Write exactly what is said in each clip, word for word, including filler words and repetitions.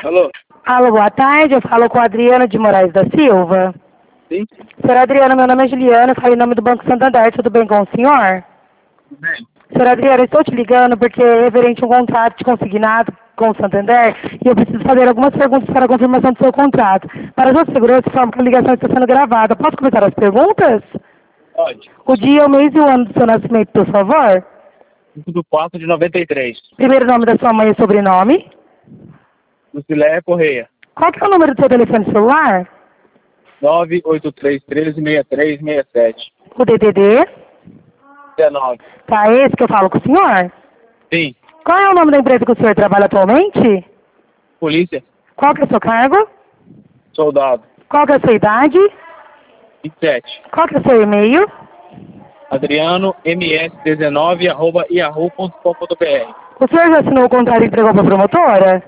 Alô? Alô, boa tarde. Eu falo com a Adriana de Moraes da Silva. Sim? Senhora Adriana, meu nome é Juliana, eu falo em nome do Banco Santander. Tudo bem com o senhor? Tudo bem. Senhora Adriana, estou te ligando porque é referente a um contrato de consignado com o Santander e eu preciso fazer algumas perguntas para a confirmação do seu contrato. Para a sua segurança, informo que a ligação está sendo gravada. Posso começar as perguntas? Pode. O dia, o mês e o ano do seu nascimento, por favor. cinco do quatro de noventa e três. Primeiro nome da sua mãe e sobrenome. Luciléia Correia. Qual que é o número do seu telefone celular? nove oito três um três seis três seis sete. O D D D. dezenove. Tá, esse que eu falo com o senhor? Sim. Qual é o nome da empresa que o senhor trabalha atualmente? Polícia. Qual que é o seu cargo? Soldado. Qual que é a sua idade? vinte e sete. Qual que é o seu e-mail? Adriano M S dezenove arroba yahoo ponto com ponto br. O senhor já assinou o contrato e entregou para a promotora?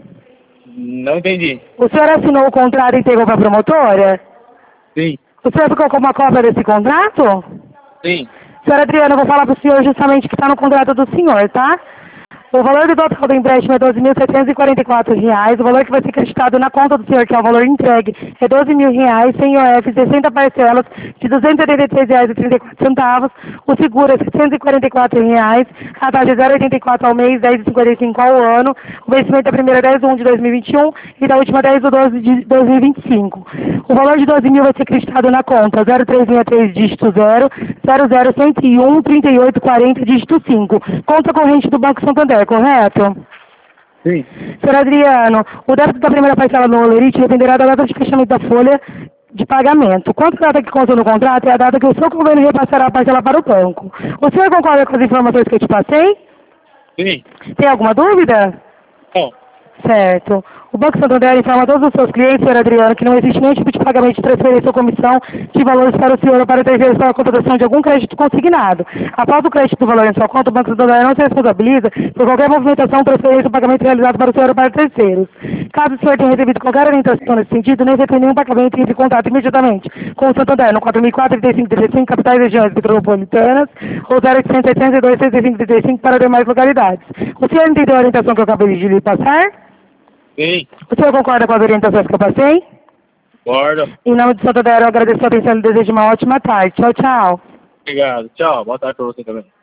Não entendi. O senhor assinou o contrato e entregou para a promotora? Sim. O senhor ficou com uma cópia desse contrato? Sim. Senhora Adriana, eu vou falar para o senhor justamente o que está no contrato do senhor, tá? O valor do total do empréstimo é doze mil setecentos e quarenta e quatro reais. O valor que vai ser creditado na conta do senhor, que é o valor entregue, é doze mil reais, sem I O F, sessenta parcelas de duzentos e oitenta e três reais e trinta e quatro centavos. O seguro é setecentos e quarenta e quatro reais. A taxa é zero vírgula oitenta e quatro ao mês, dez vírgula cinquenta e cinco ao ano. O vencimento da primeira é dez de um de dois mil e vinte e um e da última dez de doze de dois mil e vinte e cinco. O valor de doze mil vai ser creditado na conta zero três seis três dígito zero, zero zero cento e um, trinta e oito quarenta dígito cinco. Conta corrente do Banco Santander, correto? Sim. Senhor Adriano, o débito da primeira parcela no Olerite dependerá da data de fechamento da folha de pagamento. Quanto a data que consta no contrato é a data que o seu governo repassará a parcela para o banco. O senhor concorda com as informações que eu te passei? Sim. Tem alguma dúvida? Não. Certo. O Banco Santander informa a todos os seus clientes, senhor Adriano, que não existe nenhum tipo de pagamento de transferência ou comissão de valores para o senhor ou para terceiros para a contratação de algum crédito consignado. Após o crédito do valor em sua conta, o Banco Santander não se responsabiliza por qualquer movimentação, transferência ou pagamento realizado para o senhor ou para terceiros. Caso o senhor tenha recebido qualquer orientação nesse sentido, nem efetue nenhum pagamento, entre em contato imediatamente com o Santander no quatro mil e quatro, trinta e cinco, trinta e cinco, capitais e regiões metropolitanas, ou zero oitocentos, setecentos e dois, trinta e cinco, trinta e cinco para demais localidades. O senhor entendeu a orientação que eu acabei de lhe passar? Sim. O senhor concorda com as orientações que eu passei? Concordo. Em nome de Santander, eu agradeço a atenção e desejo uma ótima tarde. Tchau, tchau. Obrigado. Tchau. Boa tarde para você também.